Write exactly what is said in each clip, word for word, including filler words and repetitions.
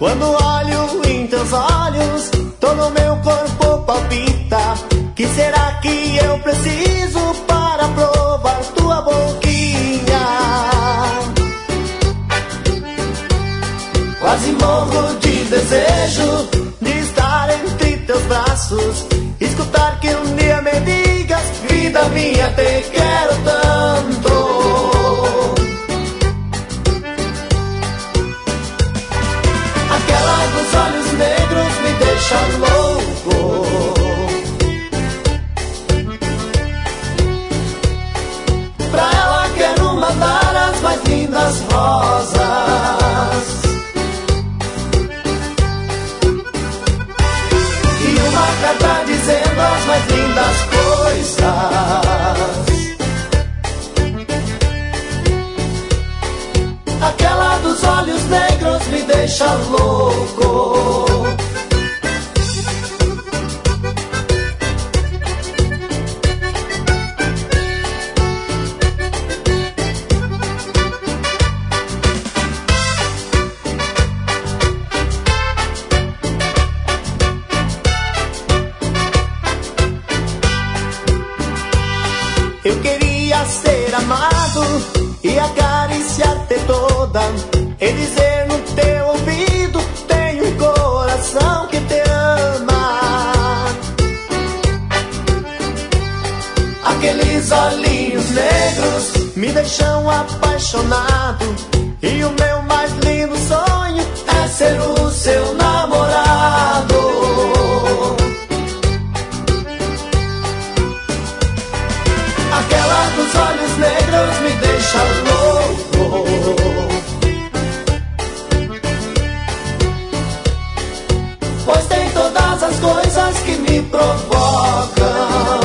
Quando olho em teus olhos, todo meu corpo palpita. Que será que eu preciso para provar tua boquinha? Quase morro de desejo de estar entre teus braços, escutar que um dia me digas: vida minha, te quero tanto. Aquela dos olhos negros me deixa louco. Pra ela quero mandar as mais lindas rosas e uma carta dizendo as mais lindas coisas. Aquela dos olhos negros me deixa louco. Eu queria ser amado e acariciar-te toda, e dizer no teu ouvido: tenho um coração que te ama. Aqueles olhinhos negros me deixam apaixonado, e o meu mais lindo sonho é ser o seu namorado. Aquela dos olhos negros me deixa louco. Pois tem todas as coisas que me provocam.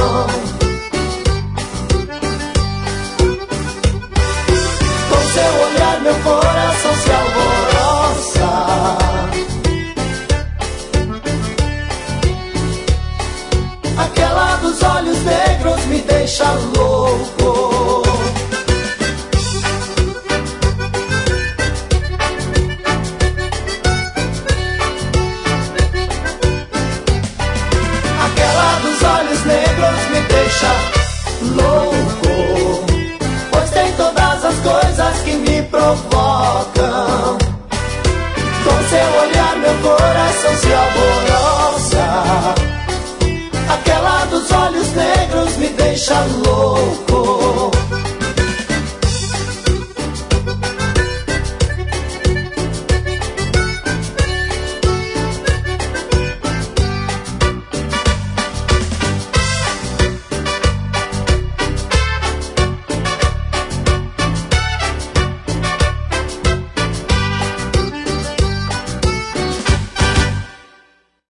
Com seu olhar meu coração se alvoroça. Aquela dos olhos negros me deixa louco. Aquela dos olhos negros me deixa louco. Pois tem todas as coisas que me provocam. Com seu olhar meu coração se alvoroça. Aquela dos olhos negros me deixa louco.